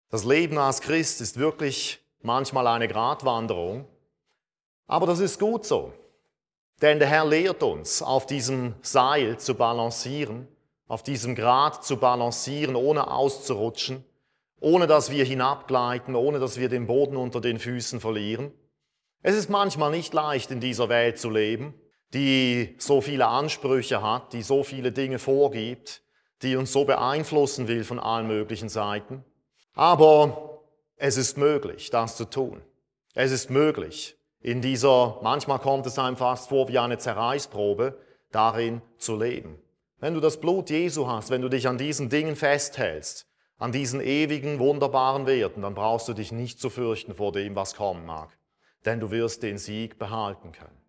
Das Leben als Christ ist wirklich manchmal eine Gratwanderung, aber das ist gut so. Denn der Herr lehrt uns, auf diesem Seil zu balancieren, auf diesem Grat zu balancieren, ohne auszurutschen, ohne dass wir hinabgleiten, ohne dass wir den Boden unter den Füßen verlieren. Es ist manchmal nicht leicht, in dieser Welt zu leben, die so viele Ansprüche hat, die so viele Dinge vorgibt, die uns so beeinflussen will von allen möglichen Seiten. Aber es ist möglich, das zu tun. Es ist möglich, manchmal kommt es einem fast vor wie eine Zerreißprobe, darin zu leben. Wenn du das Blut Jesu hast, wenn du dich an diesen Dingen festhältst, an diesen ewigen, wunderbaren Werten, dann brauchst du dich nicht zu fürchten vor dem, was kommen mag. Denn du wirst den Sieg behalten können.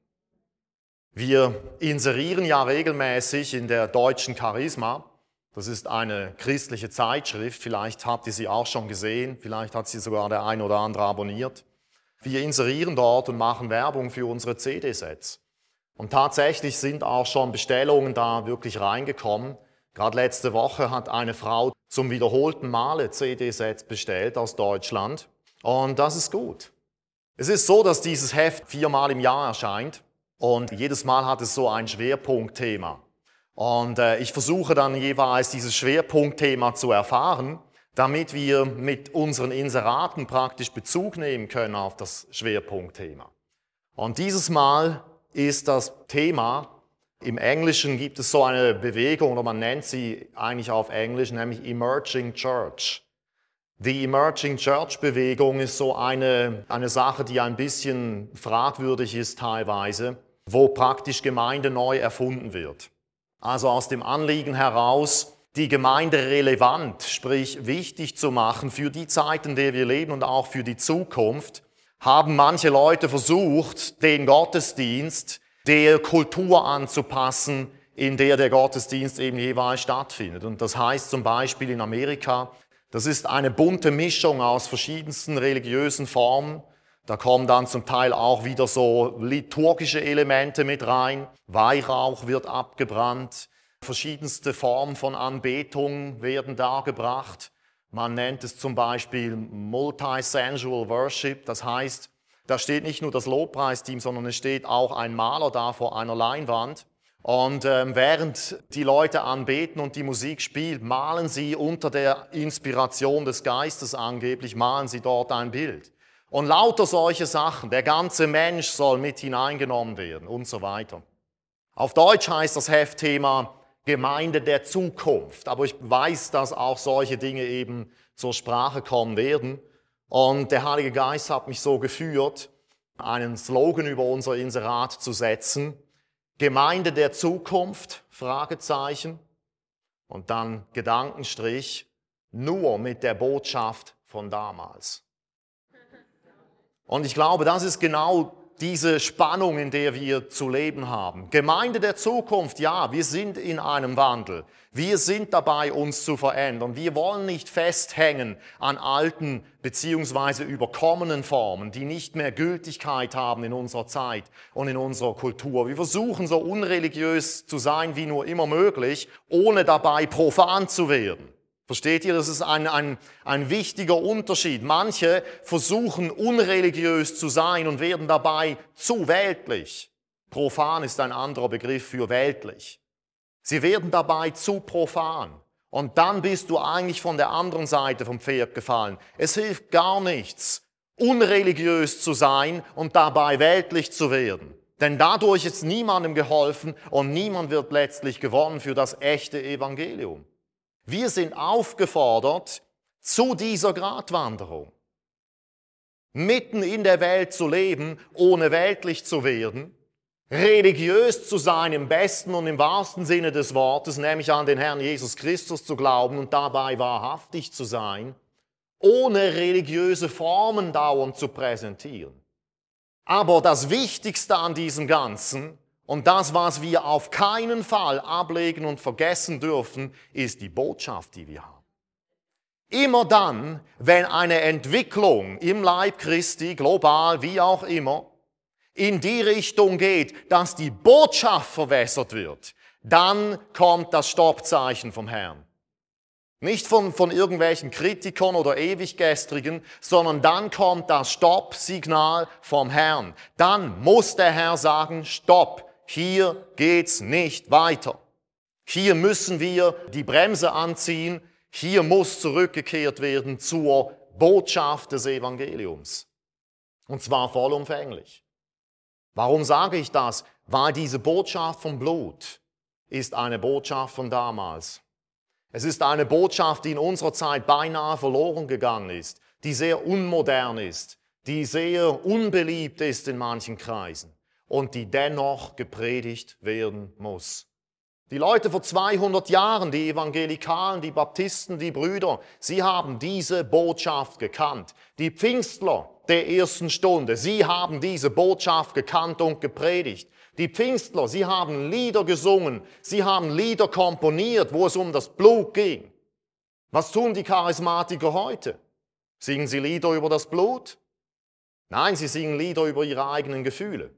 Wir inserieren ja regelmäßig in der deutschen Charisma. Das ist eine christliche Zeitschrift, vielleicht habt ihr sie auch schon gesehen, vielleicht hat sie sogar der ein oder andere abonniert. Wir inserieren dort und machen Werbung für unsere CD-Sets. Und tatsächlich sind auch schon Bestellungen da wirklich reingekommen. Gerade letzte Woche hat eine Frau zum wiederholten Male CD-Sets bestellt aus Deutschland. Und das ist gut. Es ist so, dass dieses Heft 4-mal im Jahr erscheint und jedes Mal hat es so ein Schwerpunktthema. Und ich versuche dann jeweils dieses Schwerpunktthema zu erfahren, damit wir mit unseren Inseraten praktisch Bezug nehmen können auf das Schwerpunktthema. Und dieses Mal ist das Thema, im Englischen gibt es so eine Bewegung, oder man nennt sie eigentlich auf Englisch, nämlich Emerging Church. Die Emerging Church Bewegung ist so eine Sache, die ein bisschen fragwürdig ist teilweise, wo praktisch Gemeinde neu erfunden wird. Also aus dem Anliegen heraus, die Gemeinde relevant, sprich wichtig zu machen für die Zeit, in der wir leben und auch für die Zukunft, haben manche Leute versucht, den Gottesdienst der Kultur anzupassen, in der der Gottesdienst eben jeweils stattfindet. Und das heißt zum Beispiel in Amerika, das ist eine bunte Mischung aus verschiedensten religiösen Formen. Da kommen dann zum Teil auch wieder so liturgische Elemente mit rein. Weihrauch wird abgebrannt. Verschiedenste Formen von Anbetung werden dargebracht. Man nennt es zum Beispiel Multi-Sensual Worship. Das heißt, da steht nicht nur das Lobpreisteam, sondern es steht auch ein Maler da vor einer Leinwand. Und während die Leute anbeten und die Musik spielt, malen sie unter der Inspiration des Geistes angeblich, malen sie dort ein Bild. Und lauter solche Sachen, der ganze Mensch soll mit hineingenommen werden und so weiter. Auf Deutsch heißt das Heftthema Gemeinde der Zukunft, aber ich weiß, dass auch solche Dinge eben zur Sprache kommen werden. Und der Heilige Geist hat mich so geführt, einen Slogan über unser Inserat zu setzen. Gemeinde der Zukunft, Fragezeichen, und dann Gedankenstrich, nur mit der Botschaft von damals. Und ich glaube, das ist genau diese Spannung, in der wir zu leben haben. Gemeinde der Zukunft, ja, wir sind in einem Wandel. Wir sind dabei, uns zu verändern. Wir wollen nicht festhängen an alten bzw. überkommenen Formen, die nicht mehr Gültigkeit haben in unserer Zeit und in unserer Kultur. Wir versuchen so unreligiös zu sein wie nur immer möglich, ohne dabei profan zu werden. Versteht ihr, das ist ein wichtiger Unterschied. Manche versuchen unreligiös zu sein und werden dabei zu weltlich. Profan ist ein anderer Begriff für weltlich. Sie werden dabei zu profan. Und dann bist du eigentlich von der anderen Seite vom Pferd gefallen. Es hilft gar nichts, unreligiös zu sein und dabei weltlich zu werden. Denn dadurch ist niemandem geholfen und niemand wird letztlich gewonnen für das echte Evangelium. Wir sind aufgefordert zu dieser Gratwanderung. Mitten in der Welt zu leben, ohne weltlich zu werden, religiös zu sein im besten und im wahrsten Sinne des Wortes, nämlich an den Herrn Jesus Christus zu glauben und dabei wahrhaftig zu sein, ohne religiöse Formen dauernd zu präsentieren. Aber das Wichtigste an diesem Ganzen und das, was wir auf keinen Fall ablegen und vergessen dürfen, ist die Botschaft, die wir haben. Immer dann, wenn eine Entwicklung im Leib Christi, global, wie auch immer, in die Richtung geht, dass die Botschaft verwässert wird, dann kommt das Stoppzeichen vom Herrn. Nicht von irgendwelchen Kritikern oder Ewiggestrigen, sondern dann kommt das Stopp-Signal vom Herrn. Dann muss der Herr sagen, Stopp, hier geht's nicht weiter. Hier müssen wir die Bremse anziehen, hier muss zurückgekehrt werden zur Botschaft des Evangeliums. Und zwar vollumfänglich. Warum sage ich das? Weil diese Botschaft vom Blut ist eine Botschaft von damals. Es ist eine Botschaft, die in unserer Zeit beinahe verloren gegangen ist, die sehr unmodern ist, die sehr unbeliebt ist in manchen Kreisen und die dennoch gepredigt werden muss. Die Leute vor 200 Jahren, die Evangelikalen, die Baptisten, die Brüder, sie haben diese Botschaft gekannt. Die Pfingstler der ersten Stunde, sie haben diese Botschaft gekannt und gepredigt. Die Pfingstler, sie haben Lieder gesungen, sie haben Lieder komponiert, wo es um das Blut ging. Was tun die Charismatiker heute? Singen sie Lieder über das Blut? Nein, sie singen Lieder über ihre eigenen Gefühle.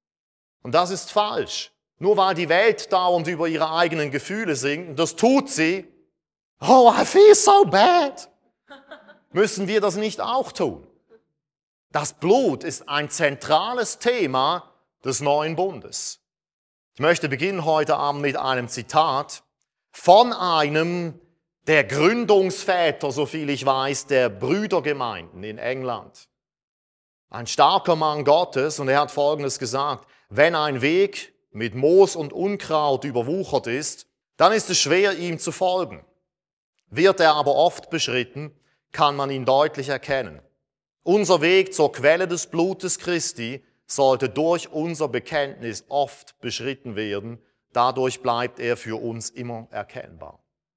Und das ist falsch. Nur weil die Welt dauernd über ihre eigenen Gefühle singt, das tut sie, oh, I feel so bad, müssen wir das nicht auch tun. Das Blut ist ein zentrales Thema des neuen Bundes. Ich möchte beginnen heute Abend mit einem Zitat von einem der Gründungsväter, soviel ich weiß, der Brüdergemeinden in England. Ein starker Mann Gottes, und er hat Folgendes gesagt: Wenn ein Weg mit Moos und Unkraut überwuchert ist, dann ist es schwer, ihm zu folgen. Wird er aber oft beschritten, kann man ihn deutlich erkennen. Unser Weg zur Quelle des Blutes Christi sollte durch unser Bekenntnis oft beschritten werden. Dadurch bleibt er für uns immer erkennbar.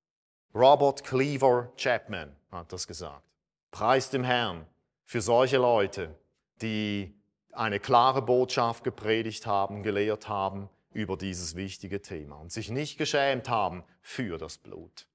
Robert Cleaver Chapman hat das gesagt. Preis dem Herrn für solche Leute, die eine klare Botschaft gepredigt haben, gelehrt haben über dieses wichtige Thema und sich nicht geschämt haben für das Blut.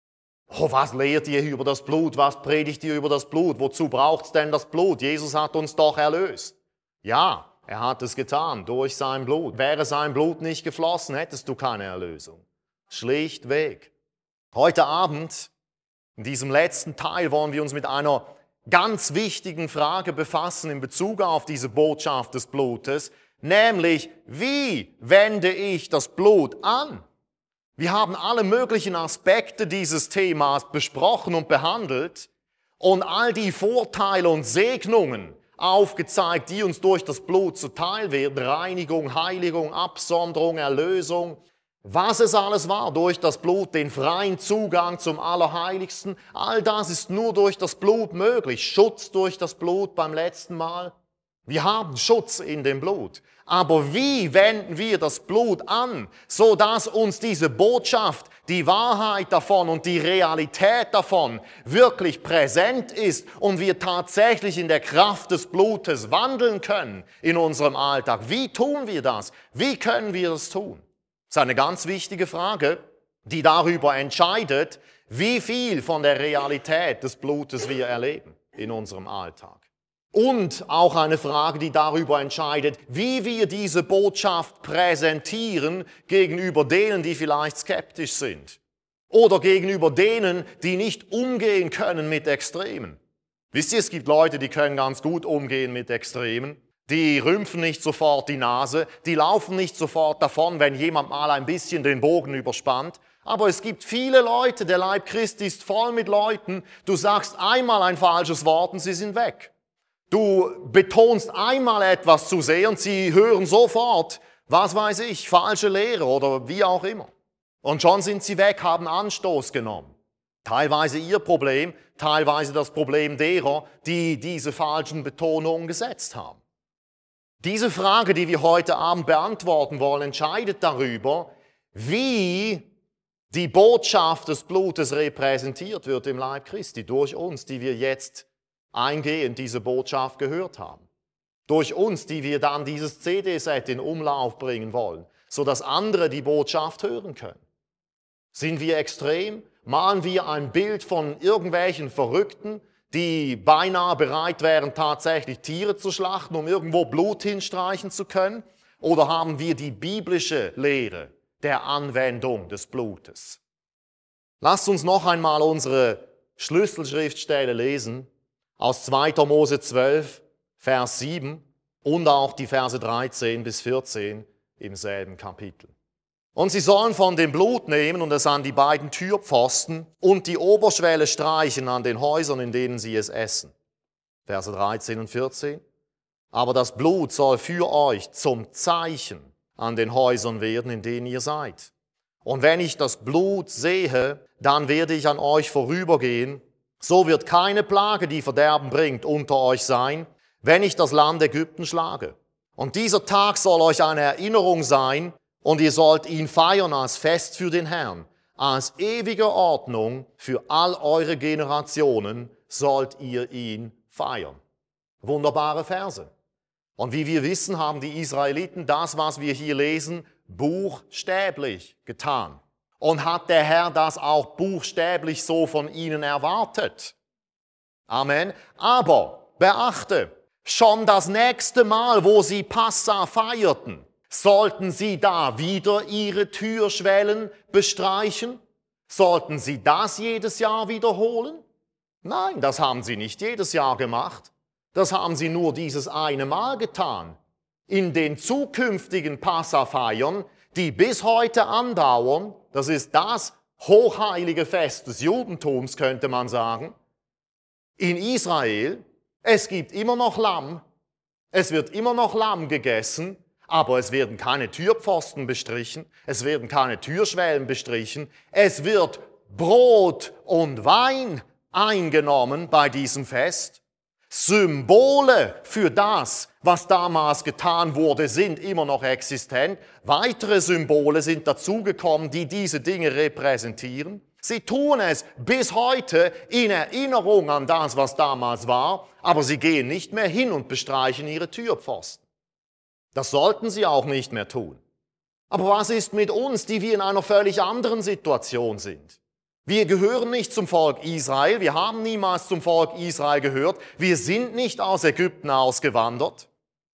Oh, was lehrt ihr über das Blut? Was predigt ihr über das Blut? Wozu braucht es denn das Blut? Jesus hat uns doch erlöst. Ja, er hat es getan durch sein Blut. Wäre sein Blut nicht geflossen, hättest du keine Erlösung. Schlichtweg. Heute Abend, in diesem letzten Teil, wollen wir uns mit einer ganz wichtigen Frage befassen in Bezug auf diese Botschaft des Blutes, nämlich, wie wende ich das Blut an? Wir haben alle möglichen Aspekte dieses Themas besprochen und behandelt und all die Vorteile und Segnungen aufgezeigt, die uns durch das Blut zuteil werden: Reinigung, Heiligung, Absonderung, Erlösung. Was es alles war durch das Blut, den freien Zugang zum Allerheiligsten, all das ist nur durch das Blut möglich. Schutz durch das Blut beim letzten Mal. Wir haben Schutz in dem Blut. Aber wie wenden wir das Blut an, so dass uns diese Botschaft, die Wahrheit davon und die Realität davon wirklich präsent ist und wir tatsächlich in der Kraft des Blutes wandeln können in unserem Alltag? Wie tun wir das? Wie können wir das tun? Das ist eine ganz wichtige Frage, die darüber entscheidet, wie viel von der Realität des Blutes wir erleben in unserem Alltag. Und auch eine Frage, die darüber entscheidet, wie wir diese Botschaft präsentieren gegenüber denen, die vielleicht skeptisch sind. Oder gegenüber denen, die nicht umgehen können mit Extremen. Wisst ihr, es gibt Leute, die können ganz gut umgehen mit Extremen. Die rümpfen nicht sofort die Nase, die laufen nicht sofort davon, wenn jemand mal ein bisschen den Bogen überspannt. Aber es gibt viele Leute, der Leib Christi ist voll mit Leuten, du sagst einmal ein falsches Wort und sie sind weg. Du betonst einmal etwas zu sehr und sie hören sofort, was weiß ich, falsche Lehre oder wie auch immer. Und schon sind sie weg, haben Anstoß genommen. Teilweise ihr Problem, teilweise das Problem derer, die diese falschen Betonungen gesetzt haben. Diese Frage, die wir heute Abend beantworten wollen, entscheidet darüber, wie die Botschaft des Blutes repräsentiert wird im Leib Christi durch uns, die wir jetzt eingehend diese Botschaft gehört haben. Durch uns, die wir dann dieses CD-Set in Umlauf bringen wollen, sodass andere die Botschaft hören können. Sind wir extrem? Malen wir ein Bild von irgendwelchen Verrückten, die beinahe bereit wären, tatsächlich Tiere zu schlachten, um irgendwo Blut hinstreichen zu können? Oder haben wir die biblische Lehre der Anwendung des Blutes? Lasst uns noch einmal unsere Schlüsselschriftstelle lesen aus 2. Mose 12, Vers 7 und auch die Verse 13 bis 14 im selben Kapitel. Und sie sollen von dem Blut nehmen und es an die beiden Türpfosten und die Oberschwelle streichen an den Häusern, in denen sie es essen. Verse 13 und 14. Aber das Blut soll für euch zum Zeichen an den Häusern werden, in denen ihr seid. Und wenn ich das Blut sehe, dann werde ich an euch vorübergehen. So wird keine Plage, die Verderben bringt, unter euch sein, wenn ich das Land Ägypten schlage. Und dieser Tag soll euch eine Erinnerung sein, und ihr sollt ihn feiern als Fest für den Herrn. Als ewige Ordnung für all eure Generationen sollt ihr ihn feiern. Wunderbare Verse. Und wie wir wissen, haben die Israeliten das, was wir hier lesen, buchstäblich getan. Und hat der Herr das auch buchstäblich so von ihnen erwartet. Amen. Aber beachte, schon das nächste Mal, wo sie Passa feierten, sollten sie da wieder ihre Türschwellen bestreichen? Sollten sie das jedes Jahr wiederholen? Nein, das haben sie nicht jedes Jahr gemacht. Das haben sie nur dieses eine Mal getan. In den zukünftigen Passafeiern, die bis heute andauern, das ist das hochheilige Fest des Judentums, könnte man sagen, in Israel, es gibt immer noch Lamm, es wird immer noch Lamm gegessen, aber es werden keine Türpfosten bestrichen, es werden keine Türschwellen bestrichen, es wird Brot und Wein eingenommen bei diesem Fest. Symbole für das, was damals getan wurde, sind immer noch existent. Weitere Symbole sind dazugekommen, die diese Dinge repräsentieren. Sie tun es bis heute in Erinnerung an das, was damals war, aber sie gehen nicht mehr hin und bestreichen ihre Türpfosten. Das sollten sie auch nicht mehr tun. Aber was ist mit uns, die wir in einer völlig anderen Situation sind? Wir gehören nicht zum Volk Israel, wir haben niemals zum Volk Israel gehört, wir sind nicht aus Ägypten ausgewandert.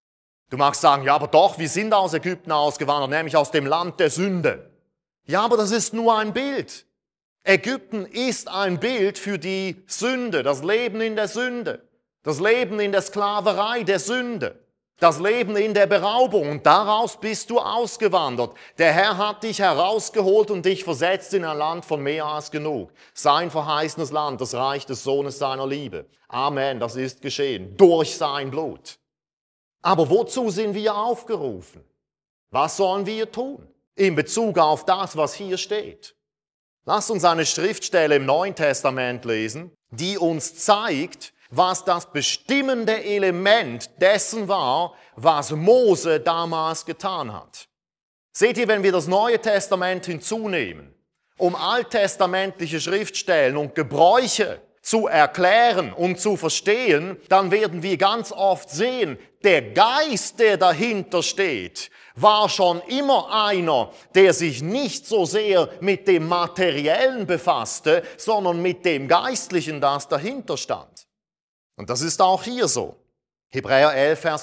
Du magst sagen, ja, aber doch, wir sind aus Ägypten ausgewandert, nämlich aus dem Land der Sünde. Ja, aber das ist nur ein Bild. Ägypten ist ein Bild für die Sünde, das Leben in der Sünde, das Leben in der Sklaverei der Sünde. Das Leben in der Beraubung, und daraus bist du ausgewandert. Der Herr hat dich herausgeholt und dich versetzt in ein Land von mehr als genug. Sein verheißenes Land, das Reich des Sohnes seiner Liebe. Amen, das ist geschehen, durch sein Blut. Aber wozu sind wir aufgerufen? Was sollen wir tun in Bezug auf das, was hier steht? Lasst uns eine Schriftstelle im Neuen Testament lesen, die uns zeigt, was das bestimmende Element dessen war, was Mose damals getan hat. Seht ihr, wenn wir das Neue Testament hinzunehmen, um alttestamentliche Schriftstellen und Gebräuche zu erklären und zu verstehen, dann werden wir ganz oft sehen, der Geist, der dahinter steht, war schon immer einer, der sich nicht so sehr mit dem Materiellen befasste, sondern mit dem Geistlichen, das dahinter stand. Und das ist auch hier so. Hebräer 11, Vers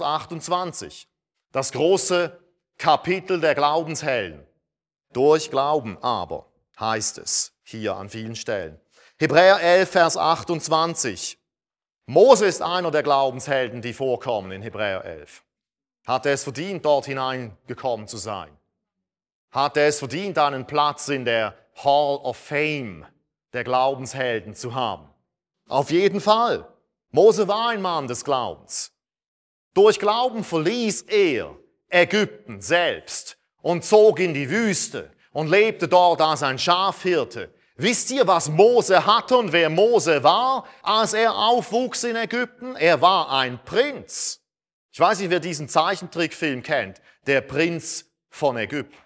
28. Das große Kapitel der Glaubenshelden. Durch Glauben aber, heißt es hier an vielen Stellen. Hebräer 11, Vers 28. Mose ist einer der Glaubenshelden, die vorkommen in Hebräer 11. Hat er es verdient, dort hineingekommen zu sein? Hat er es verdient, einen Platz in der Hall of Fame der Glaubenshelden zu haben? Auf jeden Fall. Mose war ein Mann des Glaubens. Durch Glauben verließ er Ägypten selbst und zog in die Wüste und lebte dort als ein Schafhirte. Wisst ihr, was Mose hatte und wer Mose war, als er aufwuchs in Ägypten? Er war ein Prinz. Ich weiß nicht, wer diesen Zeichentrickfilm kennt, Der Prinz von Ägypten.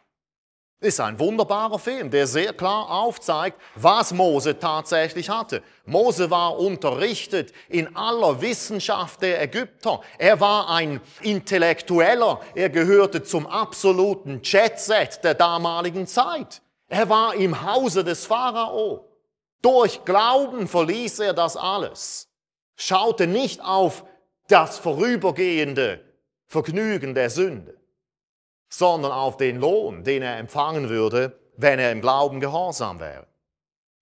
Ist ein wunderbarer Film, der sehr klar aufzeigt, was Mose tatsächlich hatte. Mose war unterrichtet in aller Wissenschaft der Ägypter. Er war ein Intellektueller. Er gehörte zum absoluten Jet-Set der damaligen Zeit. Er war im Hause des Pharao. Durch Glauben verließ er das alles. Schaute nicht auf das vorübergehende Vergnügen der Sünde, sondern auf den Lohn, den er empfangen würde, wenn er im Glauben gehorsam wäre.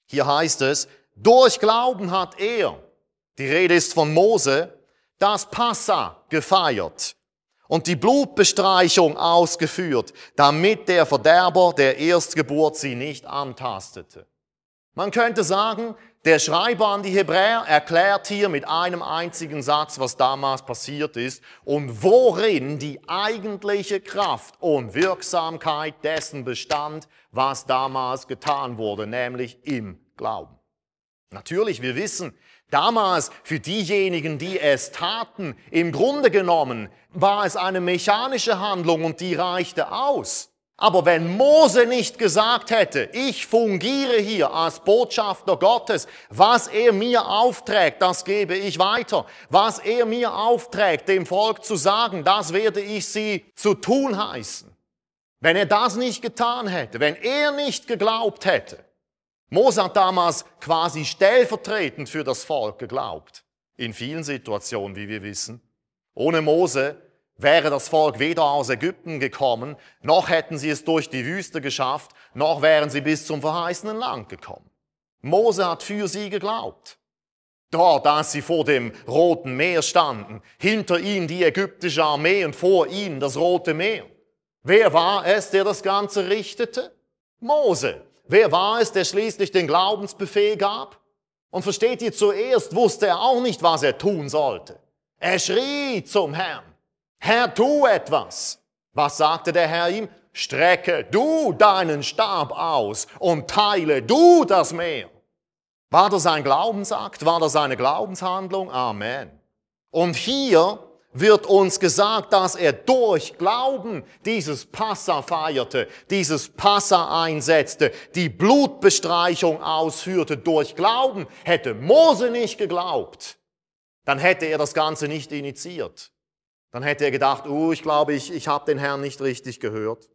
Hier heißt es, durch Glauben hat er, die Rede ist von Mose, das Passa gefeiert und die Blutbestreichung ausgeführt, damit der Verderber der Erstgeburt sie nicht antastete. Man könnte sagen, der Schreiber an die Hebräer erklärt hier mit einem einzigen Satz, was damals passiert ist und worin die eigentliche Kraft und Wirksamkeit dessen bestand, was damals getan wurde, nämlich im Glauben. Natürlich, wir wissen, damals für diejenigen, die es taten, im Grunde genommen war es eine mechanische Handlung und die reichte aus. Aber wenn Mose nicht gesagt hätte, ich fungiere hier als Botschafter Gottes, was er mir aufträgt, das gebe ich weiter. Was er mir aufträgt, dem Volk zu sagen, das werde ich sie zu tun heißen. Wenn er das nicht getan hätte, wenn er nicht geglaubt hätte, Mose hat damals quasi stellvertretend für das Volk geglaubt. In vielen Situationen, wie wir wissen. Ohne Mose wäre das Volk weder aus Ägypten gekommen, noch hätten sie es durch die Wüste geschafft, noch wären sie bis zum verheißenen Land gekommen. Mose hat für sie geglaubt. Dort, als sie vor dem Roten Meer standen, hinter ihnen die ägyptische Armee und vor ihnen das Rote Meer. Wer war es, der das Ganze richtete? Mose. Wer war es, der schließlich den Glaubensbefehl gab? Und versteht ihr, zuerst wusste er auch nicht, was er tun sollte. Er schrie zum Herrn. Herr, tu etwas. Was sagte der Herr ihm? Strecke du deinen Stab aus und teile du das Meer. War das ein Glaubensakt? War das eine Glaubenshandlung? Amen. Und hier wird uns gesagt, dass er durch Glauben dieses Passa feierte, dieses Passa einsetzte, die Blutbestreichung ausführte. Durch Glauben hätte Mose nicht geglaubt, dann hätte er das Ganze nicht initiiert. Dann hätte er gedacht, ich glaube, ich habe den Herrn nicht richtig gehört.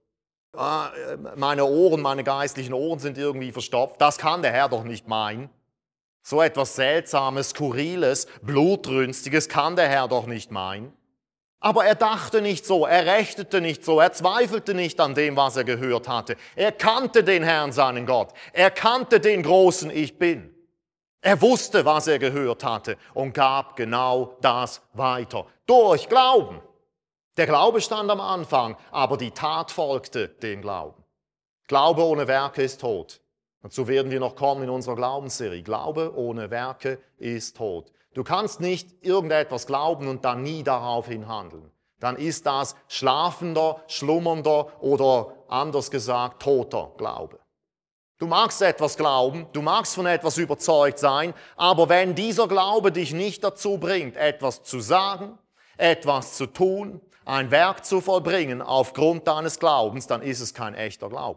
Meine Ohren, meine geistlichen Ohren sind irgendwie verstopft. Das kann der Herr doch nicht meinen. So etwas Seltsames, Skurriles, Blutrünstiges kann der Herr doch nicht meinen. Aber er dachte nicht so, er rechnete nicht so, er zweifelte nicht an dem, was er gehört hatte. Er kannte den Herrn, seinen Gott. Er kannte den großen Ich Bin. Er wusste, was er gehört hatte und gab genau das weiter. Durch Glauben. Der Glaube stand am Anfang, aber die Tat folgte dem Glauben. Glaube ohne Werke ist tot. Dazu werden wir noch kommen in unserer Glaubensserie. Glaube ohne Werke ist tot. Du kannst nicht irgendetwas glauben und dann nie daraufhin handeln. Dann ist das schlafender, schlummernder oder anders gesagt toter Glaube. Du magst etwas glauben, du magst von etwas überzeugt sein, aber wenn dieser Glaube dich nicht dazu bringt, etwas zu sagen, etwas zu tun, ein Werk zu vollbringen aufgrund deines Glaubens, dann ist es kein echter Glaube.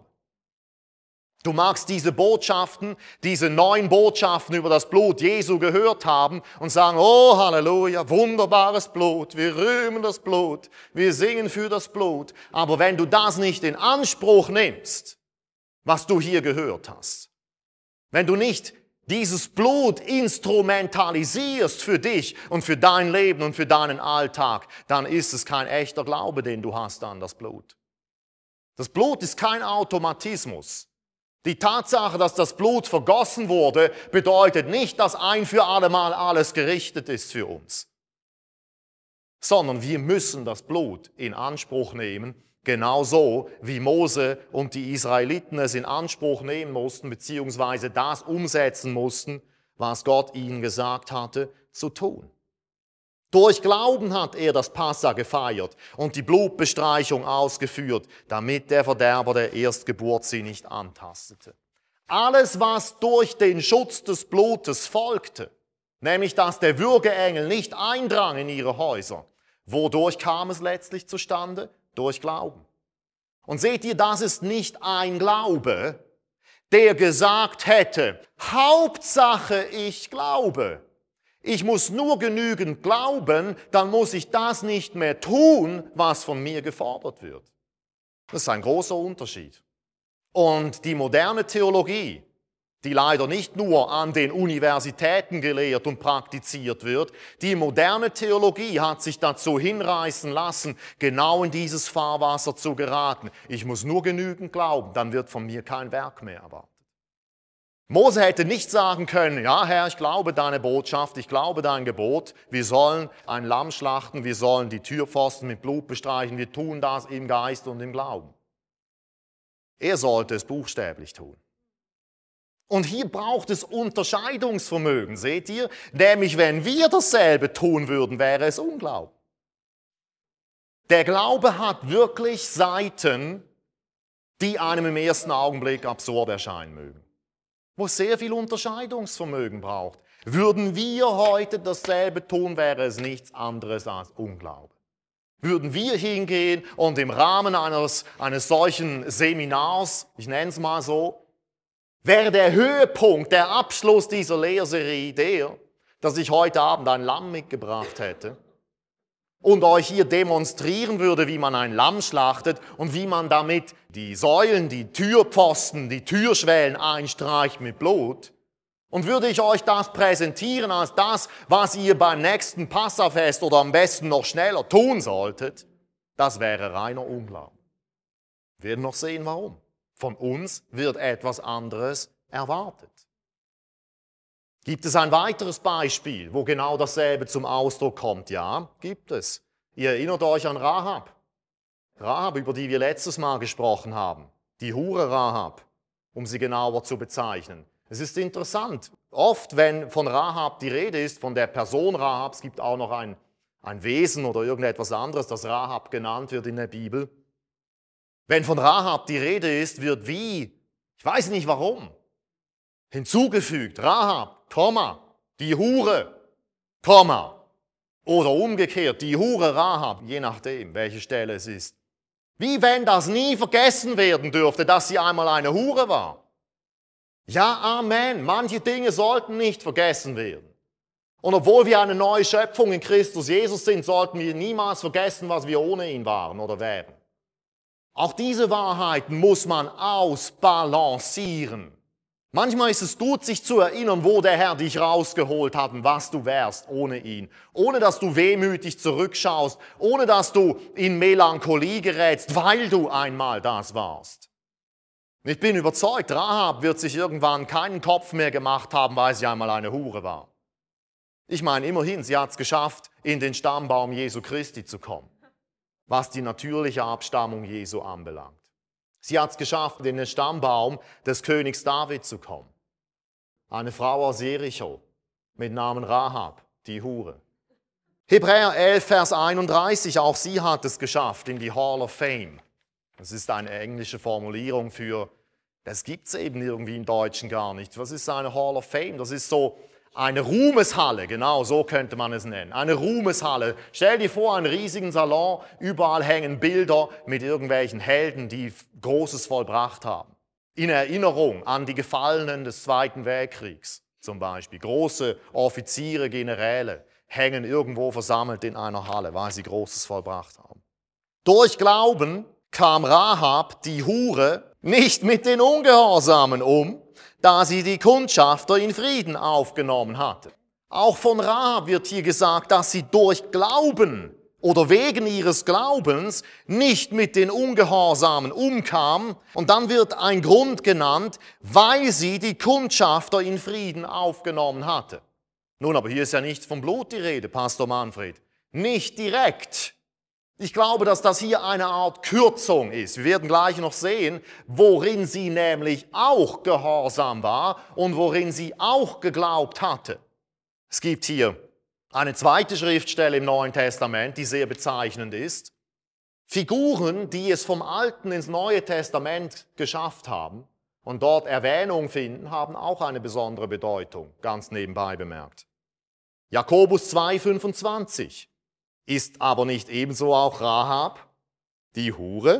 Du magst diese Botschaften, diese 9 Botschaften über das Blut Jesu gehört haben und sagen, oh Halleluja, wunderbares Blut, wir rühmen das Blut, wir singen für das Blut. Aber wenn du das nicht in Anspruch nimmst, was du hier gehört hast, wenn du nicht dieses Blut instrumentalisierst für dich und für dein Leben und für deinen Alltag, dann ist es kein echter Glaube, den du hast an das Blut. Das Blut ist kein Automatismus. Die Tatsache, dass das Blut vergossen wurde, bedeutet nicht, dass ein für alle Mal alles gerichtet ist für uns. Sondern wir müssen das Blut in Anspruch nehmen, genauso wie Mose und die Israeliten es in Anspruch nehmen mussten, beziehungsweise das umsetzen mussten, was Gott ihnen gesagt hatte, zu tun. Durch Glauben hat er das Passa gefeiert und die Blutbestreichung ausgeführt, damit der Verderber der Erstgeburt sie nicht antastete. Alles, was durch den Schutz des Blutes folgte, nämlich dass der Würgeengel nicht eindrang in ihre Häuser, wodurch kam es letztlich zustande? Durch Glauben. Und seht ihr, das ist nicht ein Glaube, der gesagt hätte, Hauptsache ich glaube. Ich muss nur genügend glauben, dann muss ich das nicht mehr tun, was von mir gefordert wird. Das ist ein großer Unterschied. Und die moderne Theologie, die leider nicht nur an den Universitäten gelehrt und praktiziert wird, die moderne Theologie hat sich dazu hinreißen lassen, genau in dieses Fahrwasser zu geraten. Ich muss nur genügend glauben, dann wird von mir kein Werk mehr erwartet. Mose hätte nicht sagen können, ja Herr, ich glaube deine Botschaft, ich glaube dein Gebot, wir sollen ein Lamm schlachten, wir sollen die Türpfosten mit Blut bestreichen, wir tun das im Geist und im Glauben. Er sollte es buchstäblich tun. Und hier braucht es Unterscheidungsvermögen, seht ihr? Nämlich, wenn wir dasselbe tun würden, wäre es Unglauben. Der Glaube hat wirklich Seiten, die einem im ersten Augenblick absurd erscheinen mögen, wo es sehr viel Unterscheidungsvermögen braucht. Würden wir heute dasselbe tun, wäre es nichts anderes als Unglaube. Würden wir hingehen und im Rahmen eines solchen Seminars, ich nenne es mal so, wäre der Höhepunkt, der Abschluss dieser Lehrserie der, dass ich heute Abend ein Lamm mitgebracht hätte und euch hier demonstrieren würde, wie man ein Lamm schlachtet und wie man damit die Säulen, die Türpfosten, die Türschwellen einstreicht mit Blut. Und würde ich euch das präsentieren als das, was ihr beim nächsten Passafest oder am besten noch schneller tun solltet, das wäre reiner Unglaube. Wir werden noch sehen, warum. Von uns wird etwas anderes erwartet. Gibt es ein weiteres Beispiel, wo genau dasselbe zum Ausdruck kommt? Ja, gibt es. Ihr erinnert euch an Rahab. Rahab, über die wir letztes Mal gesprochen haben. Die Hure Rahab, um sie genauer zu bezeichnen. Es ist interessant, oft wenn von Rahab die Rede ist, von der Person Rahab, es gibt auch noch ein Wesen oder irgendetwas anderes, das Rahab genannt wird in der Bibel. Wenn von Rahab die Rede ist, wird wie, ich weiß nicht warum, hinzugefügt, Rahab, die Hure, oder umgekehrt, die Hure Rahab, je nachdem, welche Stelle es ist. Wie wenn das nie vergessen werden dürfte, dass sie einmal eine Hure war. Ja, Amen. Manche Dinge sollten nicht vergessen werden. Und obwohl wir eine neue Schöpfung in Christus Jesus sind, sollten wir niemals vergessen, was wir ohne ihn waren oder wären. Auch diese Wahrheiten muss man ausbalancieren. Manchmal ist es gut, sich zu erinnern, wo der Herr dich rausgeholt hat und was du wärst ohne ihn. Ohne dass du wehmütig zurückschaust, ohne dass du in Melancholie gerätst, weil du einmal das warst. Ich bin überzeugt, Rahab wird sich irgendwann keinen Kopf mehr gemacht haben, weil sie einmal eine Hure war. Ich meine, immerhin, sie hat es geschafft, in den Stammbaum Jesu Christi zu kommen, was die natürliche Abstammung Jesu anbelangt. Sie hat es geschafft, in den Stammbaum des Königs David zu kommen. Eine Frau aus Jericho mit Namen Rahab, die Hure. Hebräer 11, Vers 31, auch sie hat es geschafft in die Hall of Fame. Das ist eine englische Formulierung für, das gibt es eben irgendwie im Deutschen gar nicht. Was ist eine Hall of Fame? Das ist so eine Ruhmeshalle, genau so könnte man es nennen. Eine Ruhmeshalle. Stell dir vor, einen riesigen Salon, überall hängen Bilder mit irgendwelchen Helden, die Großes vollbracht haben. In Erinnerung an die Gefallenen des Zweiten Weltkriegs zum Beispiel. Große Offiziere, Generäle hängen irgendwo versammelt in einer Halle, weil sie Großes vollbracht haben. Durch Glauben kam Rahab, die Hure, nicht mit den Ungehorsamen um, da sie die Kundschafter in Frieden aufgenommen hatte. Auch von Rahab wird hier gesagt, dass sie durch Glauben oder wegen ihres Glaubens nicht mit den Ungehorsamen umkam. Und dann wird ein Grund genannt, weil sie die Kundschafter in Frieden aufgenommen hatte. Nun, aber hier ist ja nicht vom Blut die Rede, Pastor Manfred. Nicht direkt. Ich glaube, dass das hier eine Art Kürzung ist. Wir werden gleich noch sehen, worin sie nämlich auch gehorsam war und worin sie auch geglaubt hatte. Es gibt hier eine zweite Schriftstelle im Neuen Testament, die sehr bezeichnend ist. Figuren, die es vom Alten ins Neue Testament geschafft haben und dort Erwähnung finden, haben auch eine besondere Bedeutung, ganz nebenbei bemerkt. Jakobus 2,25. Ist aber nicht ebenso auch Rahab, die Hure,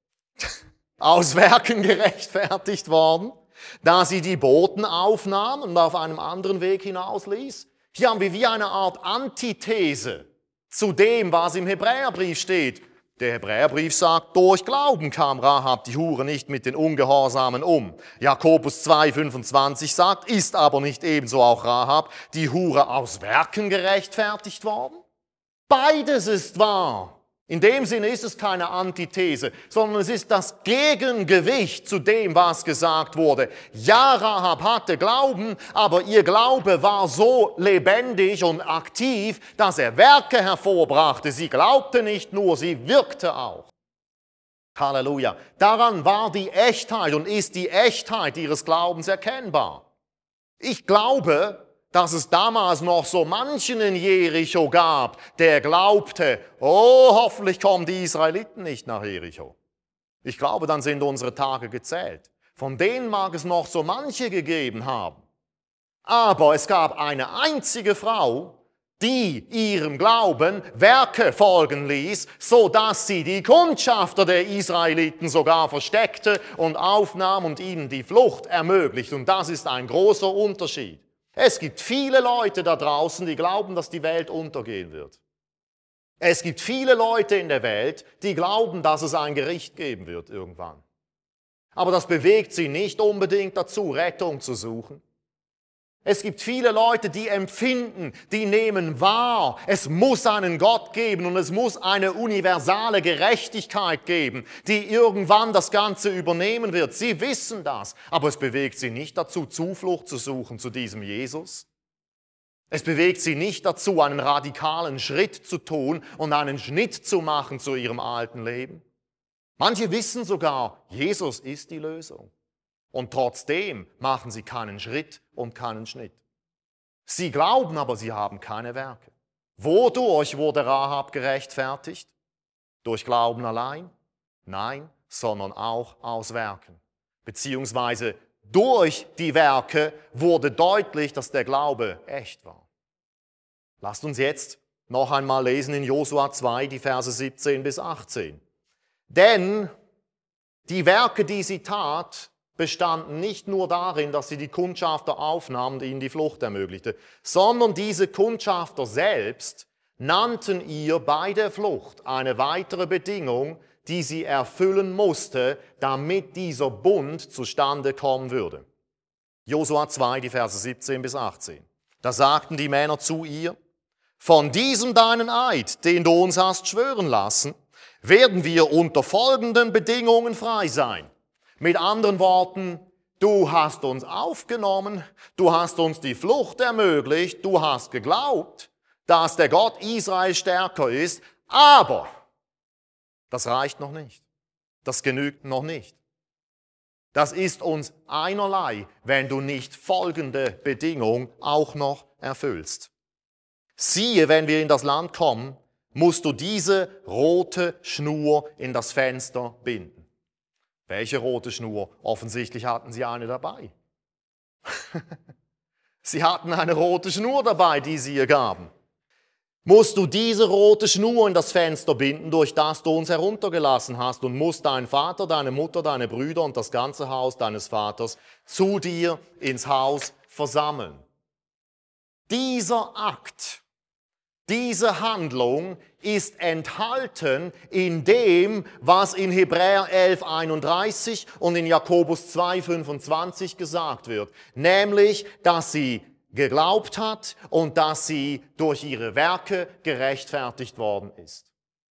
aus Werken gerechtfertigt worden, da sie die Boten aufnahm und auf einem anderen Weg hinausließ? Hier haben wir wie eine Art Antithese zu dem, was im Hebräerbrief steht. Der Hebräerbrief sagt, durch Glauben kam Rahab, die Hure, nicht mit den Ungehorsamen um. Jakobus 2,25 sagt, ist aber nicht ebenso auch Rahab, die Hure, aus Werken gerechtfertigt worden? Beides ist wahr. In dem Sinne ist es keine Antithese, sondern es ist das Gegengewicht zu dem, was gesagt wurde. Ja, Rahab hatte Glauben, aber ihr Glaube war so lebendig und aktiv, dass er Werke hervorbrachte. Sie glaubte nicht nur, sie wirkte auch. Halleluja. Daran war die Echtheit und ist die Echtheit ihres Glaubens erkennbar. Ich glaube, dass es damals noch so manchen in Jericho gab, der glaubte, oh, hoffentlich kommen die Israeliten nicht nach Jericho. Ich glaube, dann sind unsere Tage gezählt. Von denen mag es noch so manche gegeben haben. Aber es gab eine einzige Frau, die ihrem Glauben Werke folgen ließ, so dass sie die Kundschafter der Israeliten sogar versteckte und aufnahm und ihnen die Flucht ermöglicht. Und das ist ein großer Unterschied. Es gibt viele Leute da draußen, die glauben, dass die Welt untergehen wird. Es gibt viele Leute in der Welt, die glauben, dass es ein Gericht geben wird irgendwann. Aber das bewegt sie nicht unbedingt dazu, Rettung zu suchen. Es gibt viele Leute, die empfinden, die nehmen wahr, es muss einen Gott geben und es muss eine universale Gerechtigkeit geben, die irgendwann das Ganze übernehmen wird. Sie wissen das, aber es bewegt sie nicht dazu, Zuflucht zu suchen zu diesem Jesus. Es bewegt sie nicht dazu, einen radikalen Schritt zu tun und einen Schnitt zu machen zu ihrem alten Leben. Manche wissen sogar, Jesus ist die Lösung. Und trotzdem machen sie keinen Schritt und keinen Schnitt. Sie glauben, aber sie haben keine Werke. Wodurch wurde Rahab gerechtfertigt? Durch Glauben allein? Nein, sondern auch aus Werken. Beziehungsweise durch die Werke wurde deutlich, dass der Glaube echt war. Lasst uns jetzt noch einmal lesen in Josua 2, die Verse 17 bis 18. Denn die Werke, die sie tat, bestanden nicht nur darin, dass sie die Kundschafter aufnahm und ihnen die Flucht ermöglichte, sondern diese Kundschafter selbst nannten ihr bei der Flucht eine weitere Bedingung, die sie erfüllen musste, damit dieser Bund zustande kommen würde. Josua 2, die Verse 17 bis 18. Da sagten die Männer zu ihr, von diesem deinen Eid, den du uns hast schwören lassen, werden wir unter folgenden Bedingungen frei sein. Mit anderen Worten, du hast uns aufgenommen, du hast uns die Flucht ermöglicht, du hast geglaubt, dass der Gott Israel stärker ist, aber das reicht noch nicht. Das genügt noch nicht. Das ist uns einerlei, wenn du nicht folgende Bedingung auch noch erfüllst. Siehe, wenn wir in das Land kommen, musst du diese rote Schnur in das Fenster binden. Welche rote Schnur? Offensichtlich hatten sie eine dabei. Sie hatten eine rote Schnur dabei, die sie ihr gaben. Musst du diese rote Schnur in das Fenster binden, durch das du uns heruntergelassen hast, und musst deinen Vater, deine Mutter, deine Brüder und das ganze Haus deines Vaters zu dir ins Haus versammeln. Dieser Akt, diese Handlung ist enthalten in dem, was in Hebräer 11,31 und in Jakobus 2,25 gesagt wird. Nämlich, dass sie geglaubt hat und dass sie durch ihre Werke gerechtfertigt worden ist.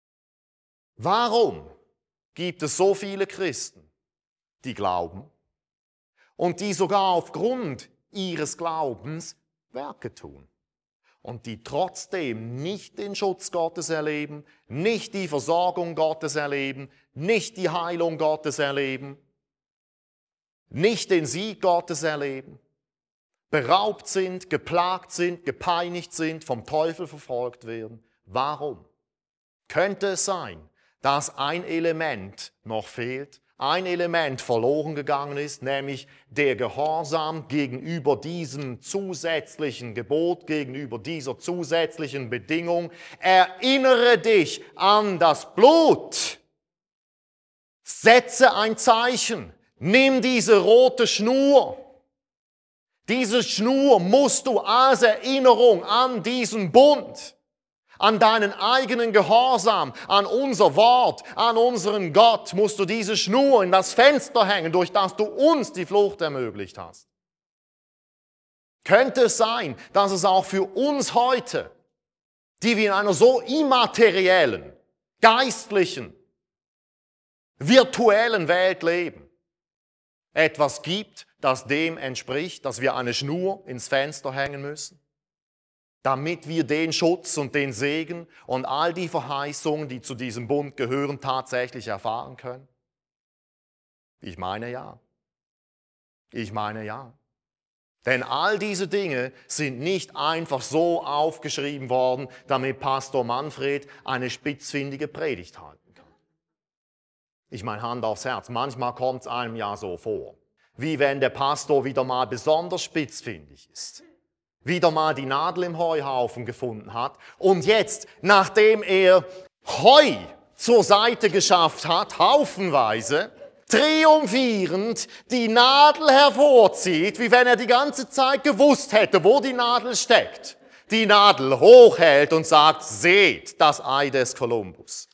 Warum gibt es so viele Christen, die glauben und die sogar aufgrund ihres Glaubens Werke tun? Und die trotzdem nicht den Schutz Gottes erleben, nicht die Versorgung Gottes erleben, nicht die Heilung Gottes erleben, nicht den Sieg Gottes erleben, beraubt sind, geplagt sind, gepeinigt sind, vom Teufel verfolgt werden. Warum? Könnte es sein, dass ein Element noch fehlt, ein Element verloren gegangen ist, nämlich der Gehorsam gegenüber diesem zusätzlichen Gebot, gegenüber dieser zusätzlichen Bedingung. Erinnere dich an das Blut. Setze ein Zeichen. Nimm diese rote Schnur. Diese Schnur musst du als Erinnerung an diesen Bund, an deinen eigenen Gehorsam, an unser Wort, an unseren Gott, musst du diese Schnur in das Fenster hängen, durch das du uns die Flucht ermöglicht hast. Könnte es sein, dass es auch für uns heute, die wir in einer so immateriellen, geistlichen, virtuellen Welt leben, etwas gibt, das dem entspricht, dass wir eine Schnur ins Fenster hängen müssen, damit wir den Schutz und den Segen und all die Verheißungen, die zu diesem Bund gehören, tatsächlich erfahren können? Ich meine ja. Ich meine ja. Denn all diese Dinge sind nicht einfach so aufgeschrieben worden, damit Pastor Manfred eine spitzfindige Predigt halten kann. Ich meine, Hand aufs Herz, manchmal kommt es einem ja so vor, wie wenn der Pastor wieder mal besonders spitzfindig ist, wieder mal die Nadel im Heuhaufen gefunden hat und jetzt, nachdem er Heu zur Seite geschafft hat, haufenweise, triumphierend die Nadel hervorzieht, wie wenn er die ganze Zeit gewusst hätte, wo die Nadel steckt, die Nadel hochhält und sagt, seht das Ei des Kolumbus.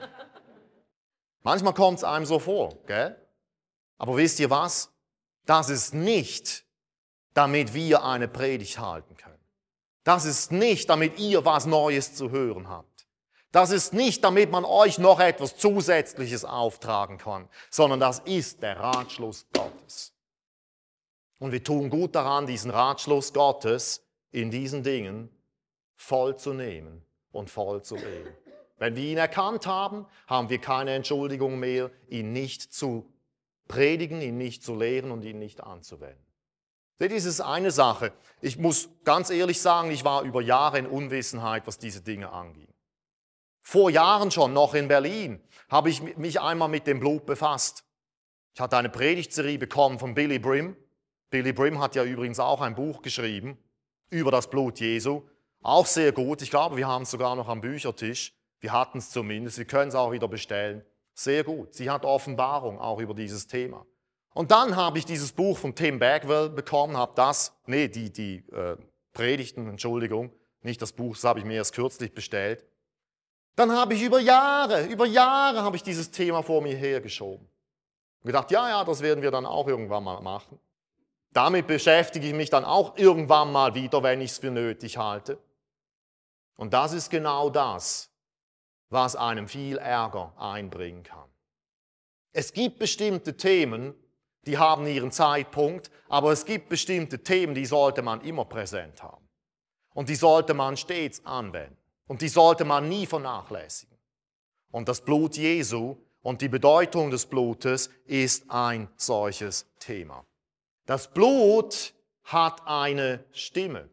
Manchmal kommt es einem so vor, gell? Aber wisst ihr was? Das ist nicht, damit wir eine Predigt halten können. Das ist nicht, damit ihr was Neues zu hören habt. Das ist nicht, damit man euch noch etwas Zusätzliches auftragen kann, sondern das ist der Ratschluss Gottes. Und wir tun gut daran, diesen Ratschluss Gottes in diesen Dingen voll zu nehmen und voll zu leben. Wenn wir ihn erkannt haben, haben wir keine Entschuldigung mehr, ihn nicht zu predigen, ihn nicht zu lehren und ihn nicht anzuwenden. Seht ihr, das ist eine Sache. Ich muss ganz ehrlich sagen, ich war über Jahre in Unwissenheit, was diese Dinge anging. Vor Jahren schon, noch in Berlin, habe ich mich einmal mit dem Blut befasst. Ich hatte eine Predigtserie bekommen von Billy Brim. Billy Brim hat ja übrigens auch ein Buch geschrieben über das Blut Jesu. Auch sehr gut. Ich glaube, wir haben es sogar noch am Büchertisch. Wir hatten es zumindest. Wir können es auch wieder bestellen. Sehr gut. Sie hat Offenbarung auch über dieses Thema. Und dann habe ich dieses Buch von Tim Bagwell bekommen, habe die Predigten, Entschuldigung, nicht das Buch, das habe ich mir erst kürzlich bestellt. Dann habe ich über Jahre habe ich dieses Thema vor mir hergeschoben. Und gedacht, ja, das werden wir dann auch irgendwann mal machen. Damit beschäftige ich mich dann auch irgendwann mal wieder, wenn ich es für nötig halte. Und das ist genau das, was einem viel Ärger einbringen kann. Es gibt bestimmte Themen, die haben ihren Zeitpunkt, aber es gibt bestimmte Themen, die sollte man immer präsent haben. Und die sollte man stets anwenden. Und die sollte man nie vernachlässigen. Und das Blut Jesu und die Bedeutung des Blutes ist ein solches Thema. Das Blut hat eine Stimme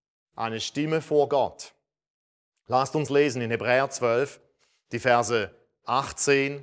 vor Gott. Lasst uns lesen in Hebräer 12, die Verse 18,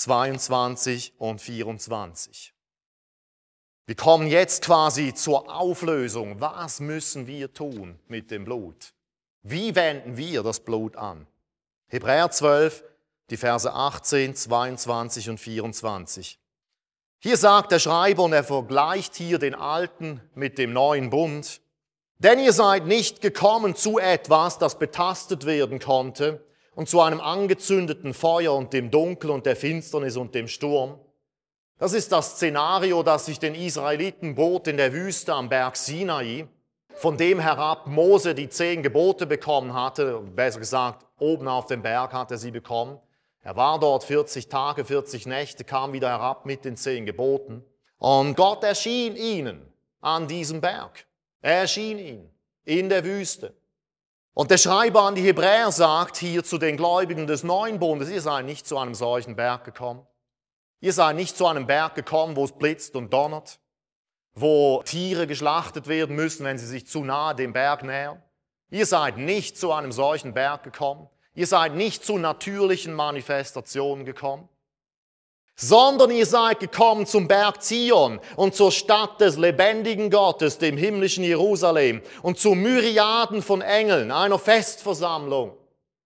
22 und 24. Wir kommen jetzt quasi zur Auflösung. Was müssen wir tun mit dem Blut? Wie wenden wir das Blut an? Hebräer 12, die Verse 18, 22 und 24. Hier sagt der Schreiber, und er vergleicht hier den alten mit dem neuen Bund. Denn ihr seid nicht gekommen zu etwas, das betastet werden konnte, und zu einem angezündeten Feuer und dem Dunkel und der Finsternis und dem Sturm. Das ist das Szenario, das sich den Israeliten bot in der Wüste am Berg Sinai, von dem herab Mose die 10 Gebote bekommen hatte, besser gesagt, oben auf dem Berg hat er sie bekommen. Er war dort 40 Tage, 40 Nächte, kam wieder herab mit den 10 Geboten. Und Gott erschien ihnen an diesem Berg. Er erschien ihnen in der Wüste. Und der Schreiber an die Hebräer sagt hier zu den Gläubigen des neuen Bundes, ihr seid nicht zu einem solchen Berg gekommen. Ihr seid nicht zu einem Berg gekommen, wo es blitzt und donnert, wo Tiere geschlachtet werden müssen, wenn sie sich zu nahe dem Berg nähern. Ihr seid nicht zu einem solchen Berg gekommen. Ihr seid nicht zu natürlichen Manifestationen gekommen, sondern ihr seid gekommen zum Berg Zion und zur Stadt des lebendigen Gottes, dem himmlischen Jerusalem, und zu Myriaden von Engeln, einer Festversammlung.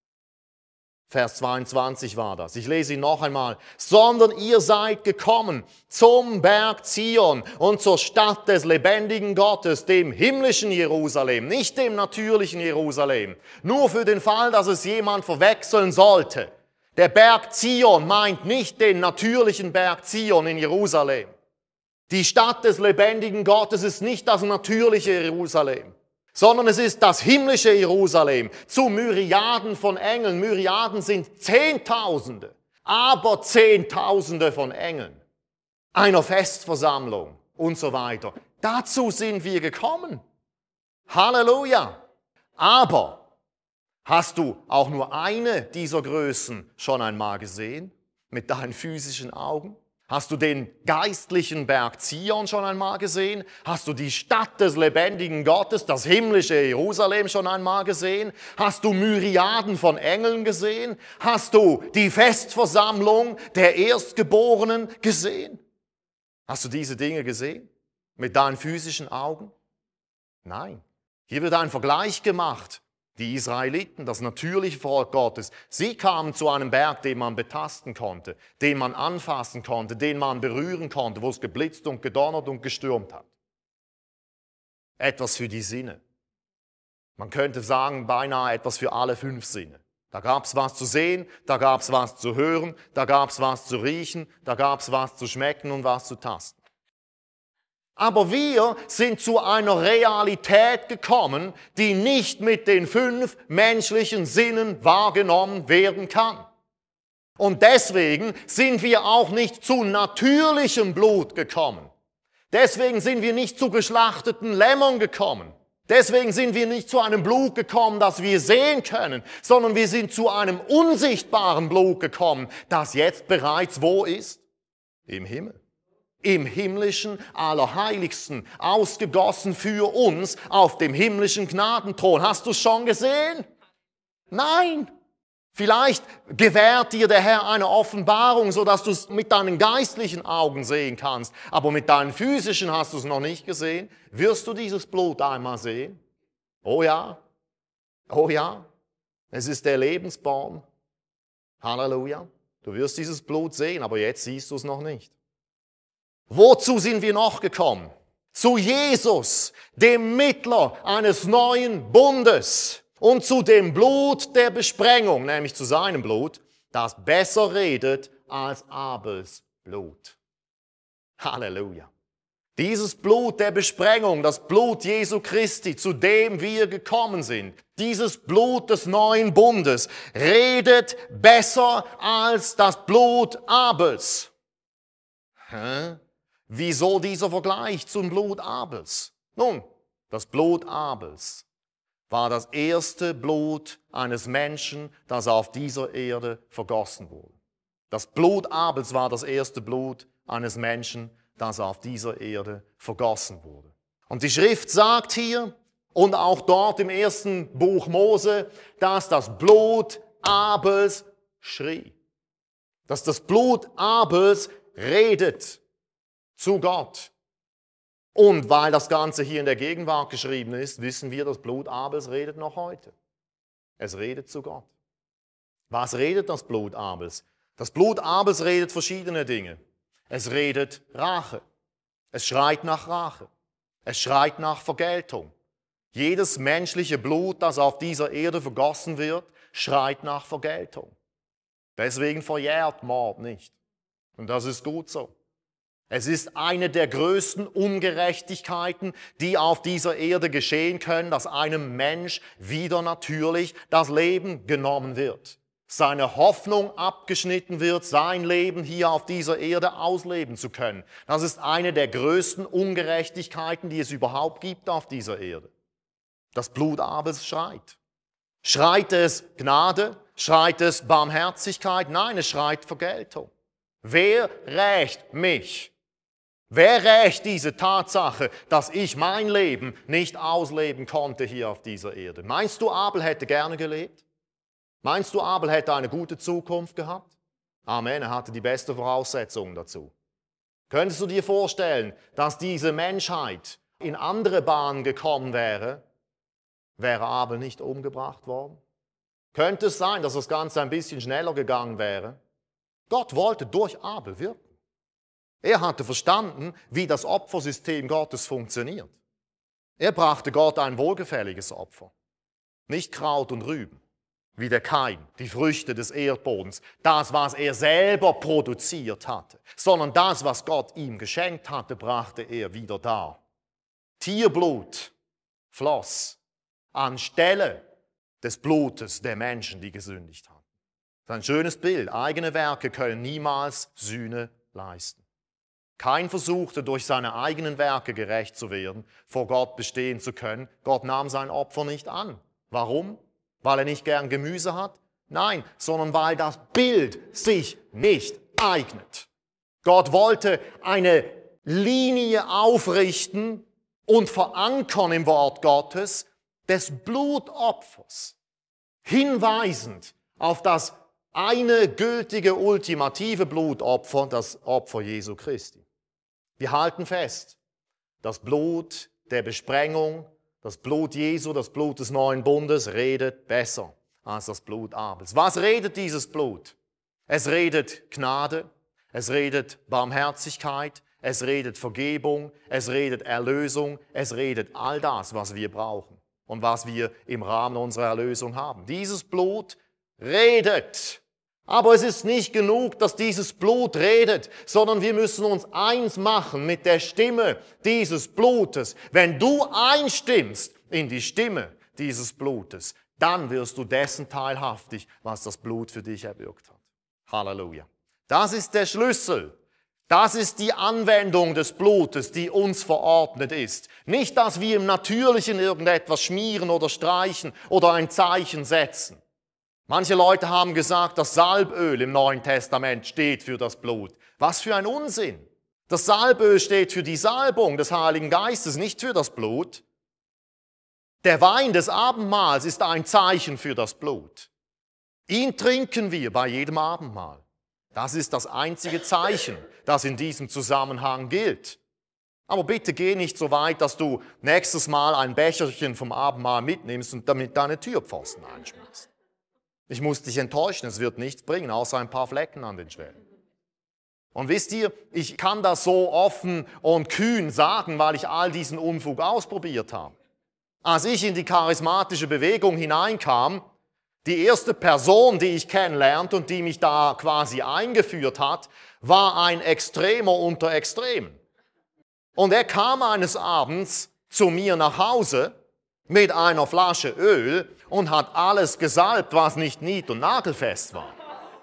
Vers 22 war das. Ich lese ihn noch einmal. Sondern ihr seid gekommen zum Berg Zion und zur Stadt des lebendigen Gottes, dem himmlischen Jerusalem, nicht dem natürlichen Jerusalem. Nur für den Fall, dass es jemand verwechseln sollte. Der Berg Zion meint nicht den natürlichen Berg Zion in Jerusalem. Die Stadt des lebendigen Gottes ist nicht das natürliche Jerusalem. sondern es ist das himmlische Jerusalem zu Myriaden von Engeln. Myriaden sind Zehntausende, aber Zehntausende von Engeln, einer Festversammlung und so weiter. Dazu sind wir gekommen. Halleluja! Aber hast du auch nur eine dieser Größen schon einmal gesehen mit deinen physischen Augen? Hast du den geistlichen Berg Zion schon einmal gesehen? Hast du die Stadt des lebendigen Gottes, das himmlische Jerusalem schon einmal gesehen? Hast du Myriaden von Engeln gesehen? Hast du die Festversammlung der Erstgeborenen gesehen? Hast du diese Dinge gesehen mit deinen physischen Augen? Nein. Hier wird ein Vergleich gemacht. Die Israeliten, das natürliche Volk Gottes, sie kamen zu einem Berg, den man betasten konnte, den man anfassen konnte, den man berühren konnte, wo es geblitzt und gedonnert und gestürmt hat. Etwas für die Sinne. Man könnte sagen, beinahe etwas für alle 5 Sinne. Da gab es was zu sehen, da gab es was zu hören, da gab es was zu riechen, da gab es was zu schmecken und was zu tasten. Aber wir sind zu einer Realität gekommen, die nicht mit den 5 menschlichen Sinnen wahrgenommen werden kann. Und deswegen sind wir auch nicht zu natürlichem Blut gekommen. Deswegen sind wir nicht zu geschlachteten Lämmern gekommen. Deswegen sind wir nicht zu einem Blut gekommen, das wir sehen können, sondern wir sind zu einem unsichtbaren Blut gekommen, das jetzt bereits wo ist? Im Himmel. Im himmlischen Allerheiligsten, ausgegossen für uns auf dem himmlischen Gnadenthron. Hast du es schon gesehen? Nein. Vielleicht gewährt dir der Herr eine Offenbarung, sodass du es mit deinen geistlichen Augen sehen kannst, aber mit deinen physischen hast du es noch nicht gesehen. Wirst du dieses Blut einmal sehen? Oh ja, oh ja, es ist der Lebensbaum. Halleluja. Du wirst dieses Blut sehen, aber jetzt siehst du es noch nicht. Wozu sind wir noch gekommen? Zu Jesus, dem Mittler eines neuen Bundes und zu dem Blut der Besprengung, nämlich zu seinem Blut, das besser redet als Abels Blut. Halleluja. Dieses Blut der Besprengung, das Blut Jesu Christi, zu dem wir gekommen sind, dieses Blut des neuen Bundes, redet besser als das Blut Abels. Wieso dieser Vergleich zum Blut Abels? Nun, das Blut Abels war das erste Blut eines Menschen, das auf dieser Erde vergossen wurde. Das Blut Abels war das erste Blut eines Menschen, das auf dieser Erde vergossen wurde. Und die Schrift sagt hier und auch dort im ersten Buch Mose, dass das Blut Abels schrie. Dass das Blut Abels redet zu Gott. Und weil das Ganze hier in der Gegenwart geschrieben ist, wissen wir, das Blut Abels redet noch heute. Es redet zu Gott. Was redet das Blut Abels? Das Blut Abels redet verschiedene Dinge. Es redet Rache. Es schreit nach Rache. Es schreit nach Vergeltung. Jedes menschliche Blut, das auf dieser Erde vergossen wird, schreit nach Vergeltung. Deswegen verjährt Mord nicht. Und das ist gut so. Es ist eine der größten Ungerechtigkeiten, die auf dieser Erde geschehen können, dass einem Mensch wieder natürlich das Leben genommen wird. Seine Hoffnung abgeschnitten wird, sein Leben hier auf dieser Erde ausleben zu können. Das ist eine der größten Ungerechtigkeiten, die es überhaupt gibt auf dieser Erde. Das Blut Abels schreit. Schreit es Gnade? Schreit es Barmherzigkeit? Nein, es schreit Vergeltung. Wer rächt mich? Wer rächt diese Tatsache, dass ich mein Leben nicht ausleben konnte hier auf dieser Erde? Meinst du, Abel hätte gerne gelebt? Meinst du, Abel hätte eine gute Zukunft gehabt? Amen, er hatte die beste Voraussetzungen dazu. Könntest du dir vorstellen, dass diese Menschheit in andere Bahnen gekommen wäre, wäre Abel nicht umgebracht worden? Könnte es sein, dass das Ganze ein bisschen schneller gegangen wäre? Gott wollte durch Abel wirken. Er hatte verstanden, wie das Opfersystem Gottes funktioniert. Er brachte Gott ein wohlgefälliges Opfer. Nicht Kraut und Rüben, wie der Kain, die Früchte des Erdbodens, das, was er selber produziert hatte, sondern das, was Gott ihm geschenkt hatte, brachte er wieder dar. Tierblut floss anstelle des Blutes der Menschen, die gesündigt haben. Das ist ein schönes Bild. Eigene Werke können niemals Sühne leisten. Kein versuchte, durch seine eigenen Werke gerecht zu werden, vor Gott bestehen zu können. Gott nahm sein Opfer nicht an. Warum? Weil er nicht gern Gemüse hat? Nein, sondern weil das Bild sich nicht eignet. Gott wollte eine Linie aufrichten und verankern im Wort Gottes des Blutopfers, hinweisend auf das eine gültige, ultimative Blutopfer, das Opfer Jesu Christi. Wir halten fest, das Blut der Besprengung, das Blut Jesu, das Blut des neuen Bundes redet besser als das Blut Abels. Was redet dieses Blut? Es redet Gnade, es redet Barmherzigkeit, es redet Vergebung, es redet Erlösung, es redet all das, was wir brauchen und was wir im Rahmen unserer Erlösung haben. Dieses Blut redet. Aber es ist nicht genug, dass dieses Blut redet, sondern wir müssen uns eins machen mit der Stimme dieses Blutes. Wenn du einstimmst in die Stimme dieses Blutes, dann wirst du dessen teilhaftig, was das Blut für dich erwirkt hat. Halleluja. Das ist der Schlüssel. Das ist die Anwendung des Blutes, die uns verordnet ist. Nicht, dass wir im Natürlichen irgendetwas schmieren oder streichen oder ein Zeichen setzen. Manche Leute haben gesagt, das Salböl im Neuen Testament steht für das Blut. Was für ein Unsinn! Das Salböl steht für die Salbung des Heiligen Geistes, nicht für das Blut. Der Wein des Abendmahls ist ein Zeichen für das Blut. Ihn trinken wir bei jedem Abendmahl. Das ist das einzige Zeichen, das in diesem Zusammenhang gilt. Aber bitte geh nicht so weit, dass du nächstes Mal ein Becherchen vom Abendmahl mitnimmst und damit deine Türpfosten einschmierst. Ich muss dich enttäuschen, es wird nichts bringen, außer ein paar Flecken an den Schwellen. Und wisst ihr, ich kann das so offen und kühn sagen, weil ich all diesen Unfug ausprobiert habe. Als ich in die charismatische Bewegung hineinkam, die erste Person, die ich kennenlernte und die mich da quasi eingeführt hat, war ein Extremer unter Extremen. Und er kam eines Abends zu mir nach Hause mit einer Flasche Öl und hat alles gesalbt, was nicht nied- und nagelfest war.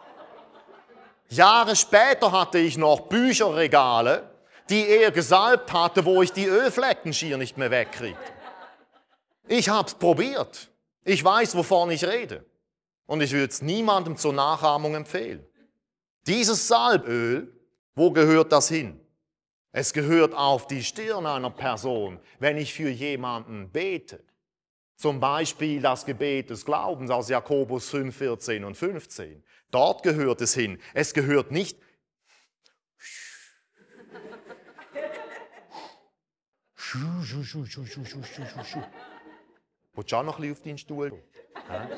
Jahre später hatte ich noch Bücherregale, die er gesalbt hatte, wo ich die Ölflecken schier nicht mehr wegkriegte. Ich habe es probiert. Ich weiß, wovon ich rede. Und ich würde es niemandem zur Nachahmung empfehlen. Dieses Salböl, wo gehört das hin? Es gehört auf die Stirn einer Person, wenn ich für jemanden bete. Zum Beispiel das Gebet des Glaubens aus Jakobus 5, 14 und 15. Dort gehört es hin. Es gehört nicht. Willst du auch noch ein bisschen auf deinen Stuhl? Ja?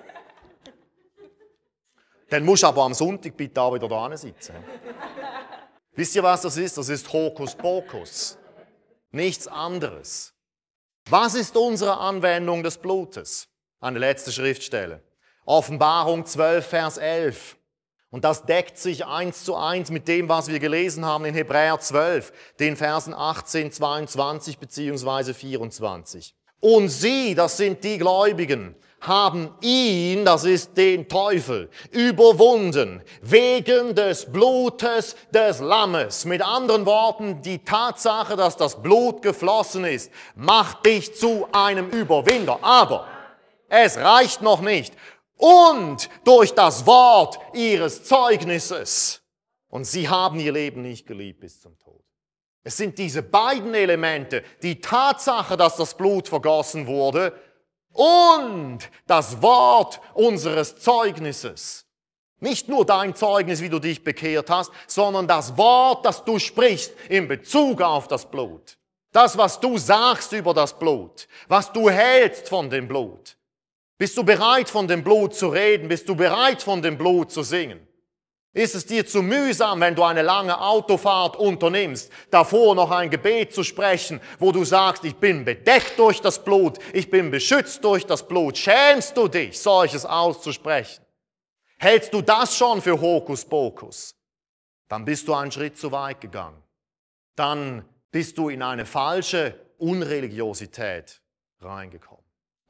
Dann musst du aber am Sonntag bitte auch wieder da sitzen. Wisst ihr, was das ist? Das ist Hokuspokus. Nichts anderes. Was ist unsere Anwendung des Blutes? Eine letzte Schriftstelle. Offenbarung 12, Vers 11. Und das deckt sich 1:1 mit dem, was wir gelesen haben in Hebräer 12, den Versen 18, 22 bzw. 24. Und sie, das sind die Gläubigen, haben ihn, das ist den Teufel, überwunden, wegen des Blutes des Lammes. Mit anderen Worten, die Tatsache, dass das Blut geflossen ist, macht dich zu einem Überwinder. Aber es reicht noch nicht. Und durch das Wort ihres Zeugnisses. Und sie haben ihr Leben nicht geliebt bis zum Tod. Es sind diese beiden Elemente, die Tatsache, dass das Blut vergossen wurde, und das Wort unseres Zeugnisses. Nicht nur dein Zeugnis, wie du dich bekehrt hast, sondern das Wort, das du sprichst in Bezug auf das Blut. Das, was du sagst über das Blut, was du hältst von dem Blut. Bist du bereit, von dem Blut zu reden? Bist du bereit, von dem Blut zu singen? Ist es dir zu mühsam, wenn du eine lange Autofahrt unternimmst, davor noch ein Gebet zu sprechen, wo du sagst, ich bin bedeckt durch das Blut, ich bin beschützt durch das Blut? Schämst du dich, solches auszusprechen? Hältst du das schon für Hokuspokus? Dann bist du einen Schritt zu weit gegangen. Dann bist du in eine falsche Unreligiosität reingekommen.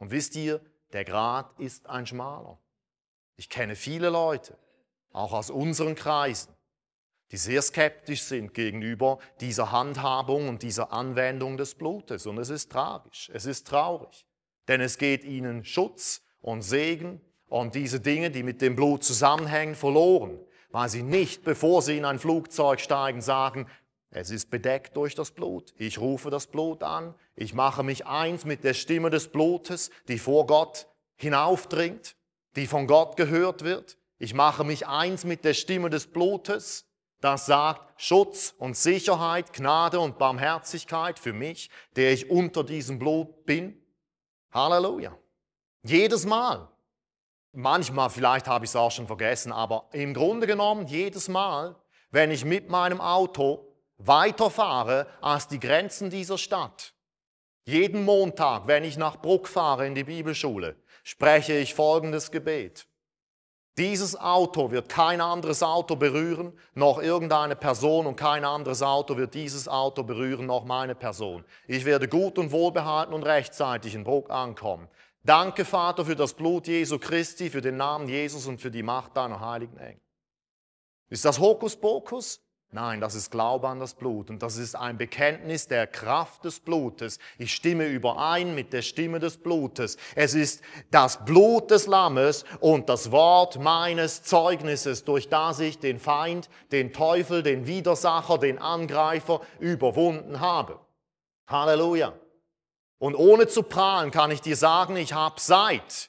Und wisst ihr, der Grat ist ein schmaler. Ich kenne viele Leute, auch aus unseren Kreisen, die sehr skeptisch sind gegenüber dieser Handhabung und dieser Anwendung des Blutes. Und es ist tragisch, es ist traurig, denn es geht ihnen Schutz und Segen und diese Dinge, die mit dem Blut zusammenhängen, verloren, weil sie nicht, bevor sie in ein Flugzeug steigen, sagen, es ist bedeckt durch das Blut. Ich rufe das Blut an. Ich mache mich eins mit der Stimme des Blutes, die vor Gott hinaufdringt, die von Gott gehört wird. Ich mache mich eins mit der Stimme des Blutes, das sagt Schutz und Sicherheit, Gnade und Barmherzigkeit für mich, der ich unter diesem Blut bin. Halleluja. Jedes Mal. Manchmal, vielleicht habe ich es auch schon vergessen, aber im Grunde genommen jedes Mal, wenn ich mit meinem Auto weiterfahre als die Grenzen dieser Stadt. Jeden Montag, wenn ich nach Bruck fahre in die Bibelschule, spreche ich folgendes Gebet. Dieses Auto wird kein anderes Auto berühren, noch irgendeine Person, und kein anderes Auto wird dieses Auto berühren, noch meine Person. Ich werde gut und wohlbehalten und rechtzeitig in Bruck ankommen. Danke, Vater, für das Blut Jesu Christi, für den Namen Jesus und für die Macht deiner heiligen Engel. Ist das Hokuspokus? Nein, das ist Glaube an das Blut und das ist ein Bekenntnis der Kraft des Blutes. Ich stimme überein mit der Stimme des Blutes. Es ist das Blut des Lammes und das Wort meines Zeugnisses, durch das ich den Feind, den Teufel, den Widersacher, den Angreifer überwunden habe. Halleluja. Und ohne zu prahlen kann ich dir sagen, ich habe seit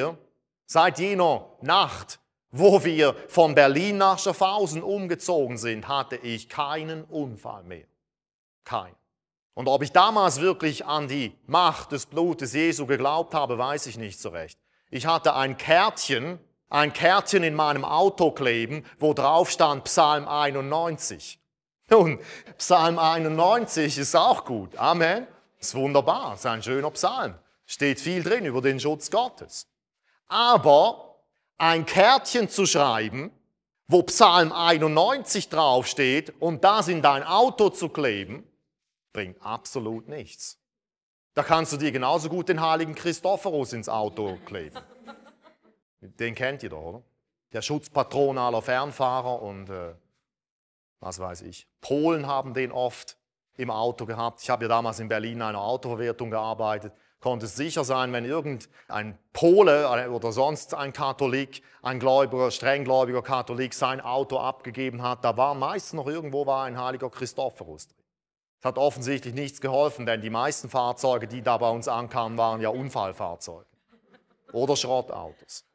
jener Nacht, wo wir von Berlin nach Schaffhausen umgezogen sind, hatte ich keinen Unfall mehr. Kein. Und ob ich damals wirklich an die Macht des Blutes Jesu geglaubt habe, weiß ich nicht so recht. Ich hatte ein Kärtchen in meinem Auto kleben, wo drauf stand Psalm 91. Nun, Psalm 91 ist auch gut. Amen. Ist wunderbar, ist ein schöner Psalm. Steht viel drin über den Schutz Gottes. Aber ein Kärtchen zu schreiben, wo Psalm 91 draufsteht und das in dein Auto zu kleben, bringt absolut nichts. Da kannst du dir genauso gut den heiligen Christophorus ins Auto kleben. Den kennt ihr doch, oder? Der Schutzpatron aller Fernfahrer und was weiß ich. Polen haben den oft im Auto gehabt. Ich habe ja damals in Berlin in einer Autoverwertung gearbeitet. Konnte es sicher sein, wenn irgendein Pole oder sonst ein Katholik, ein Gläubiger, strenggläubiger Katholik sein Auto abgegeben hat, da war meist noch irgendwo ein heiliger Christophorus drin. Das hat offensichtlich nichts geholfen, denn die meisten Fahrzeuge, die da bei uns ankamen, waren ja Unfallfahrzeuge oder Schrottautos.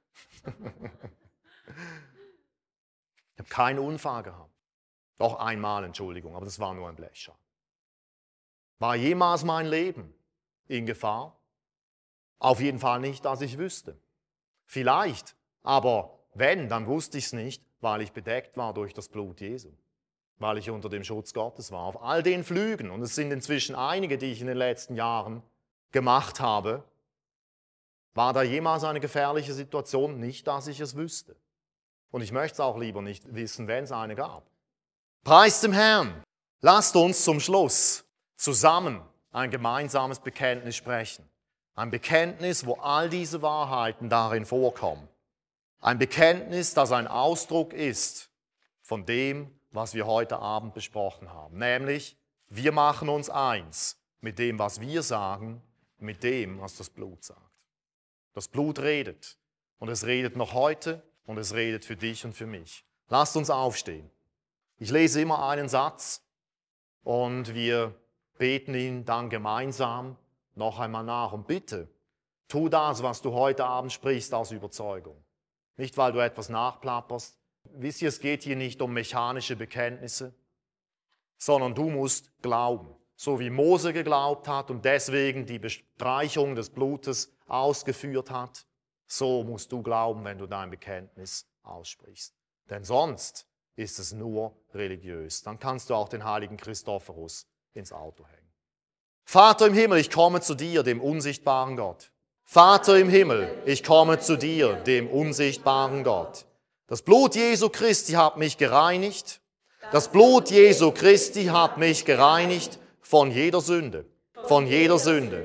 Ich habe keinen Unfall gehabt. Doch einmal, Entschuldigung, aber das war nur ein Blechschaden. War jemals mein Leben in Gefahr? Auf jeden Fall nicht, dass ich wüsste. Vielleicht, aber wenn, dann wusste ich es nicht, weil ich bedeckt war durch das Blut Jesu. Weil ich unter dem Schutz Gottes war. Auf all den Flügen, und es sind inzwischen einige, die ich in den letzten Jahren gemacht habe, war da jemals eine gefährliche Situation? Nicht, dass ich es wüsste. Und ich möchte es auch lieber nicht wissen, wenn es eine gab. Preis dem Herrn! Lasst uns zum Schluss zusammen ein gemeinsames Bekenntnis sprechen. Ein Bekenntnis, wo all diese Wahrheiten darin vorkommen. Ein Bekenntnis, das ein Ausdruck ist von dem, was wir heute Abend besprochen haben. Nämlich, wir machen uns eins mit dem, was wir sagen, mit dem, was das Blut sagt. Das Blut redet. Und es redet noch heute und es redet für dich und für mich. Lasst uns aufstehen. Ich lese immer einen Satz und wir beten ihn dann gemeinsam noch einmal nach. Und bitte, tu das, was du heute Abend sprichst, aus Überzeugung. Nicht, weil du etwas nachplapperst. Wisst ihr, es geht hier nicht um mechanische Bekenntnisse, sondern du musst glauben. So wie Mose geglaubt hat und deswegen die Bestreichung des Blutes ausgeführt hat, so musst du glauben, wenn du dein Bekenntnis aussprichst. Denn sonst ist es nur religiös. Dann kannst du auch den heiligen Christophorus ins Auto hängen. Vater im Himmel, ich komme zu dir, dem unsichtbaren Gott. Vater im Himmel, ich komme zu dir, dem unsichtbaren Gott. Das Blut Jesu Christi hat mich gereinigt. Das Blut Jesu Christi hat mich gereinigt von jeder Sünde. Von jeder Sünde.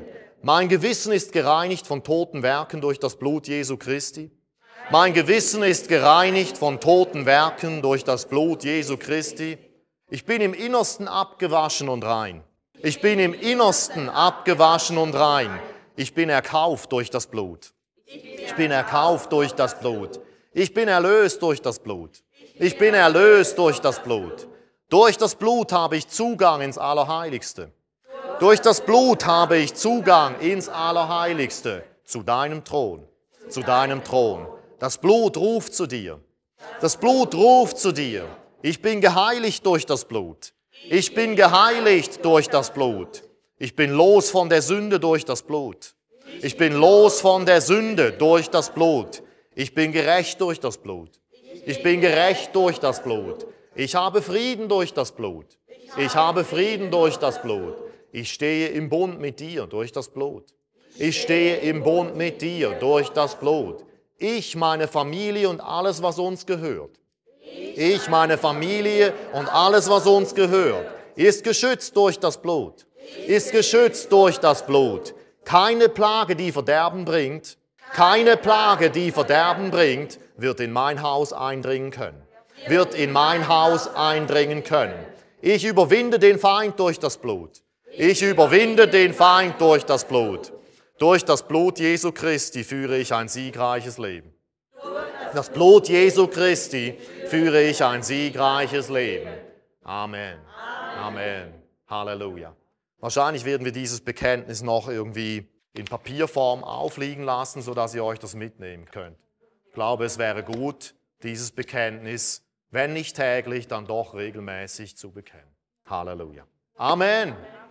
Mein Gewissen ist gereinigt von toten Werken durch das Blut Jesu Christi. Mein Gewissen ist gereinigt von toten Werken durch das Blut Jesu Christi. Ich bin im Innersten abgewaschen und rein. Ich bin im Innersten abgewaschen und rein. Ich bin erkauft durch das Blut. Ich bin erkauft durch das Blut. Ich bin erlöst durch das Blut. Ich bin erlöst durch das Blut. Durch das Blut habe ich Zugang ins Allerheiligste. Durch das Blut habe ich Zugang ins Allerheiligste, zu deinem Thron, zu deinem Thron. Das Blut ruft zu dir. Das Blut ruft zu dir. Ich bin geheiligt durch das Blut. Ich bin geheiligt durch das Blut. Ich bin los von der Sünde durch das Blut. Ich bin los von der Sünde durch das Blut. Ich bin gerecht durch das Blut. Ich bin gerecht durch das Blut. Ich habe Frieden durch das Blut. Ich habe Frieden durch das Blut. Ich stehe im Bund mit dir durch das Blut. Ich stehe im Bund mit dir durch das Blut. Ich, meine Familie und alles, was uns gehört. Ich, meine Familie und alles, was uns gehört, ist geschützt durch das Blut. Ist geschützt durch das Blut. Keine Plage, die Verderben bringt, keine Plage, die Verderben bringt, wird in mein Haus eindringen können. Wird in mein Haus eindringen können. Ich überwinde den Feind durch das Blut. Ich überwinde den Feind durch das Blut. Durch das Blut Jesu Christi führe ich ein siegreiches Leben. Das Blut Jesu Christi führe ich ein siegreiches Leben. Amen. Amen. Halleluja. Wahrscheinlich werden wir dieses Bekenntnis noch irgendwie in Papierform aufliegen lassen, sodass ihr euch das mitnehmen könnt. Ich glaube, es wäre gut, dieses Bekenntnis, wenn nicht täglich, dann doch regelmäßig zu bekennen. Halleluja. Amen.